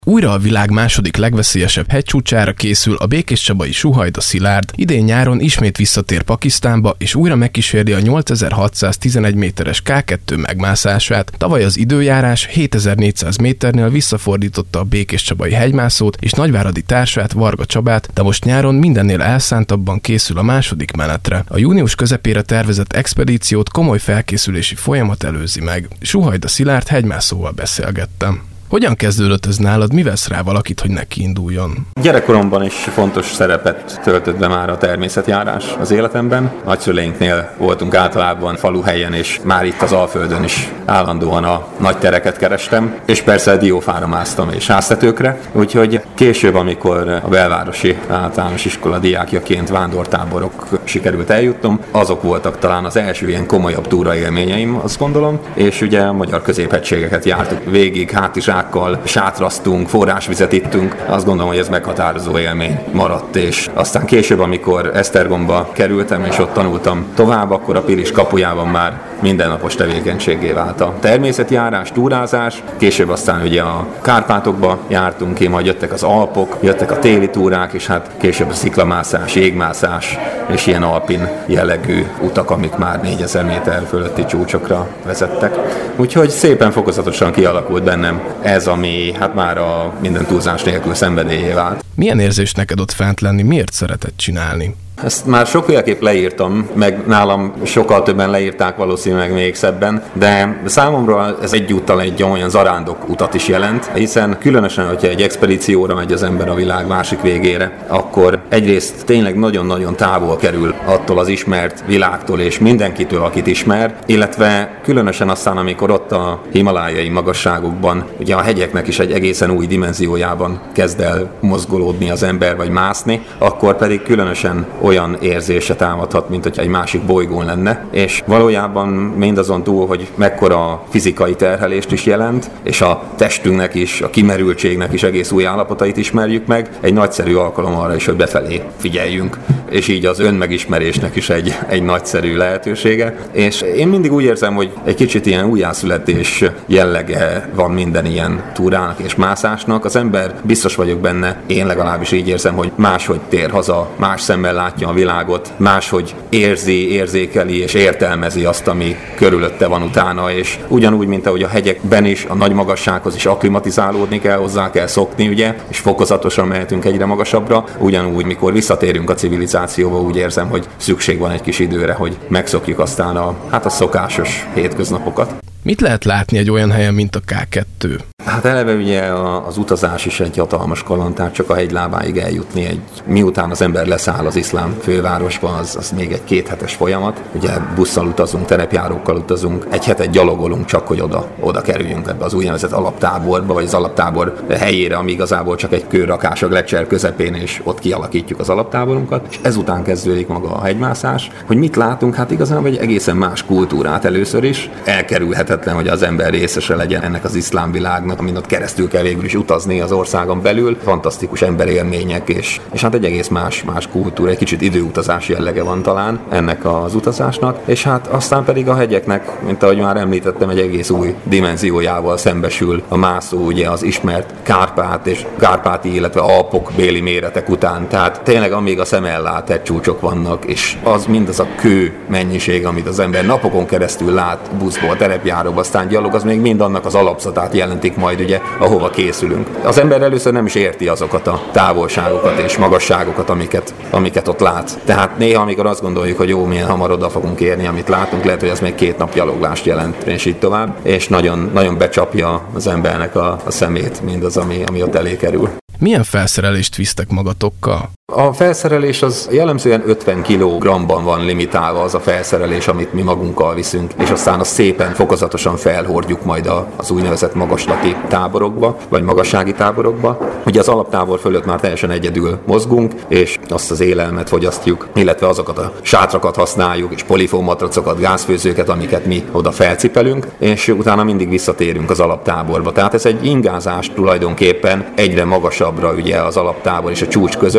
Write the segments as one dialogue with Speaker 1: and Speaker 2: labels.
Speaker 1: Újra a világ második legveszélyesebb hegycsúcsára készül a békéscsabai Suhajda Szilárd, idén nyáron ismét visszatér Pakisztánba, és újra megkísérli a 8611 méteres K2 megmászását. Tavaly az időjárás 7400 méternél visszafordította a békéscsabai hegymászót és nagyváradi társát, Varga Csabát, de most nyáron mindennél elszántabban készül a második menetre. A június közepére tervezett expedíciót komoly felkészülési folyamat előzi meg. Suhajda Szilárd hegymászóval beszélgettem. Hogyan kezdődött ez nálad, mi vesz rá valakit, hogy neki induljon?
Speaker 2: Gyerekkoromban is fontos szerepet töltött be már a természetjárás az életemben. Nagyszüleinknél voltunk általában faluhelyen, és már itt az Alföldön is állandóan a nagy tereket kerestem, és persze diófára másztam és háztetőkre, úgyhogy később, amikor a belvárosi általános iskola diákjaként vándortáborok sikerült eljutnom, azok voltak talán az első ilyen komolyabb túraélményeim, azt gondolom, és ugye a magyar középhegységeket jártuk végig, sátraztunk, forrásvizet ittünk. Azt gondolom, hogy ez meghatározó élmény maradt, és aztán később, amikor Esztergomba kerültem, és ott tanultam tovább, akkor a Pilis kapujában már mindennapos tevékenységé vált a természetjárás, túrázás. Később aztán ugye a Kárpátokba jártunk ki, majd jöttek az Alpok, jöttek a téli túrák, és hát később a sziklamászás, jégmászás, és ilyen alpin jellegű utak, amik már 4000 méter fölötti csúcsokra vezettek. Úgyhogy szépen fokozatosan kialakult bennem ez, ami hát már a minden túlzás nélkül szenvedélyé vált.
Speaker 1: Milyen érzés neked ott fent lenni? Miért szereted csinálni?
Speaker 2: Ezt már sokféleképp leírtam, meg nálam sokkal többen leírták valószínűleg még szebben, de számomra ez egyúttal egy olyan zarándok utat is jelent, hiszen különösen, hogyha egy expedícióra megy az ember a világ másik végére, akkor egyrészt tényleg nagyon-nagyon távol kerül attól az ismert világtól és mindenkitől, akit ismer, illetve különösen aztán, amikor ott a himalájai magasságokban, ugye a hegyeknek is egy egészen új dimenziójában kezd el mozgolódni az ember, vagy mászni, akkor pedig különösen olyan érzése támadhat, mint hogyha egy másik bolygón lenne, és valójában mindazon túl, hogy mekkora fizikai terhelést is jelent, és a testünknek is, a kimerültségnek is egész új állapotait ismerjük meg, egy nagyszerű alkalom arra is, hogy befelé figyeljünk, és így az önmegismerésnek is egy nagyszerű lehetősége. És én mindig úgy érzem, hogy egy kicsit ilyen újjászületés jellege van minden ilyen túrának és mászásnak. Az ember, biztos vagyok benne, én legalábbis így érzem, hogy máshogy tér haza, más szemmel látja a világot, máshogy érzi, érzékeli és értelmezi azt, ami körülötte van utána, és ugyanúgy, mint ahogy a hegyekben is, a nagy magassághoz is akklimatizálódni kell, hozzá kell szokni, ugye, és fokozatosan mehetünk egyre magasabbra, ugyanúgy, mikor visszatérünk a civilizációba, úgy érzem, hogy szükség van egy kis időre, hogy megszokjuk aztán a szokásos hétköznapokat.
Speaker 1: Mit lehet látni egy olyan helyen, mint a K2?
Speaker 2: Hát eleve ugye az utazás is egy hatalmas kaland, tehát csak a hegylábáig eljutni miután az ember leszáll az iszlám fővárosban, az még egy 2 hetes folyamat. Ugye busszal utazunk, terepjárókkal utazunk, egy hetet gyalogolunk csak, hogy oda kerüljünk ebbe az úgynevezett alaptáborba, vagy az alaptábor helyére, ami igazából csak egy kőrakás a Gletscher közepén, és ott kialakítjuk az alaptáborunkat, és ezután kezdődik maga a hegymászás. Hogy mit látunk? Hát igazán egy egészen más kultúrát először is. Elkerülhetetlen, hogy az ember részese legyen ennek az iszlám világnak, amin ott keresztül kell végül is utazni az országon belül. Fantasztikus emberélmények, és hát egy egész más kultúra, egy kicsit időutazás jellege van talán ennek az utazásnak, és hát aztán pedig a hegyeknek, mint ahogy már említettem, egy egész új dimenziójával szembesül a mászó, ugye az ismert kárpáti, illetve Alpok béli méretek után. Tehát tényleg amíg a szem ellát, hegycsúcsok vannak, és az mindaz a kő mennyiség, amit az ember napokon keresztül lát buszból, terepjáróba, aztán gyalog, az még mind annak az alapzatát jelentik majd ugye, ahova készülünk. Az ember először nem is érti azokat a távolságokat és magasságokat, amiket ott lát. Tehát néha, amikor azt gondoljuk, hogy jó, milyen hamar oda fogunk érni, amit látunk, lehet, hogy az még 2 nap gyaloglást jelent, és így tovább, és nagyon, nagyon becsapja az embernek a szemét mindaz, ami ott elé kerül.
Speaker 1: Milyen felszerelést visztek magatokkal?
Speaker 2: A felszerelés az jellemzően 50 kg-ban van limitálva, az a felszerelés, amit mi magunkkal viszünk, és aztán azt szépen, fokozatosan felhordjuk majd az úgynevezett magaslati táborokba, vagy magassági táborokba. Ugye az alaptábor fölött már teljesen egyedül mozgunk, és azt az élelmet fogyasztjuk, illetve azokat a sátrakat használjuk, és polifómatracokat, gázfőzőket, amiket mi oda felcipelünk, és utána mindig visszatérünk az alaptáborba. Tehát ez egy ingázás tulajdonképpen egyre magasabbra ugye az alaptábor és a csúcs között, hiszen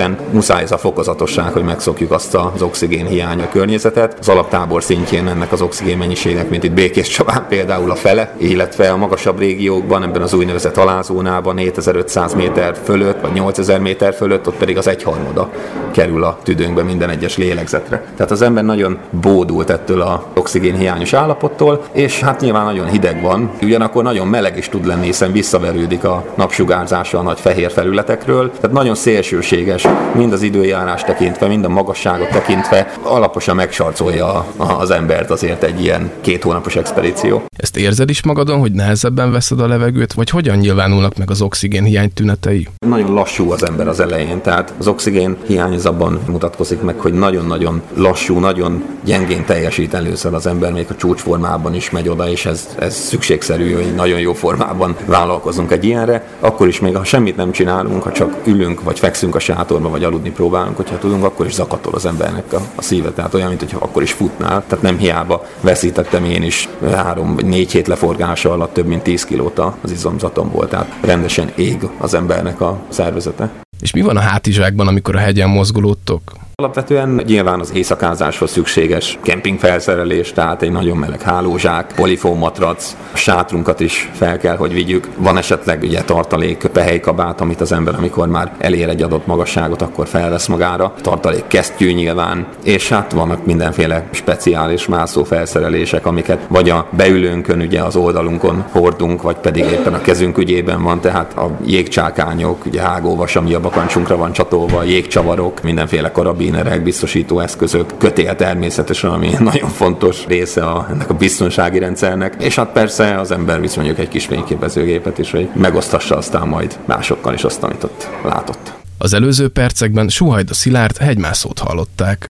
Speaker 2: természetesen muszáj ez a fokozatosság, hogy megszokjuk azt az oxigén hiány a környezetet. Az alaptábor szintjén ennek az oxigén mennyiségnek, mint itt Békéscsabán például a fele, illetve a magasabb régiókban, ebben az úgynevezett alázónában 7500 méter fölött, vagy 8000 méter fölött, ott pedig az 1/3 kerül a tüdőnkbe minden egyes lélegzetre. Tehát az ember nagyon bódult ettől az oxigén hiányos állapottól, és hát nyilván nagyon hideg van, ugyanakkor nagyon meleg is tud lenni, hiszen visszaverődik a napsugárzása a nagy fehér felületekről. Tehát nagyon szélsőséges, mind az időjárás tekintve, mind a magasságot tekintve, alaposan megsarcolja az embert azért egy ilyen 2 hónapos expedíció.
Speaker 1: Ezt érzed is magadon, hogy nehezebben veszed a levegőt, vagy hogyan nyilvánulnak meg az oxigénhiány tünetei?
Speaker 2: Nagyon lassú az ember az elején, tehát az oxigén hiány az abban mutatkozik meg, hogy nagyon-nagyon lassú, nagyon gyengén teljesít először az ember, még a csúcsformában is megy oda, és ez szükségszerű, hogy nagyon jó formában vállalkozunk egy ilyenre. Akkor is még, ha semmit nem csinálunk, ha csak ülünk, vagy fekszünk a sátorba, vagy aludni próbálunk, hogyha tudunk, akkor is zakatol az embernek a szíve. Tehát olyan, mint hogyha akkor is futnál. Tehát nem hiába veszítettem én is 3 vagy 4 hét leforgása alatt több mint 10 kilót az izomzatomból. Tehát rendesen ég az embernek a szervezete.
Speaker 1: És mi van a hátizsákban, amikor a hegyen mozgolódtok?
Speaker 2: Alapvetően nyilván az éjszakázáshoz szükséges kempingfelszerelés, tehát egy nagyon meleg hálózsák, polifóm matrac, a sátrunkat is fel kell, hogy vigyük. Van esetleg ugye tartalék pehelykabát, amit az ember, amikor már elér egy adott magasságot, akkor felvesz magára. Tartalék kesztyű nyilván, és hát vannak mindenféle speciális mászó felszerelések, amiket vagy a beülőnkön, ugye az oldalunkon hordunk, vagy pedig éppen a kezünk ügyében van, tehát a jégcsákányok, ugye hágóvas, ami a bakancsunkra van csatolva, jégcsavarok, mindenféle karabinerek, biztosító eszközök, kötél természetesen, ami nagyon fontos része ennek a biztonsági rendszernek, és hát persze az ember visz mondjuk egy kis fényképezőgépet is, hogy megosztassa aztán majd másokkal is azt, amit ott látott.
Speaker 1: Az előző percekben Suhajda Szilárd hegymászót hallották.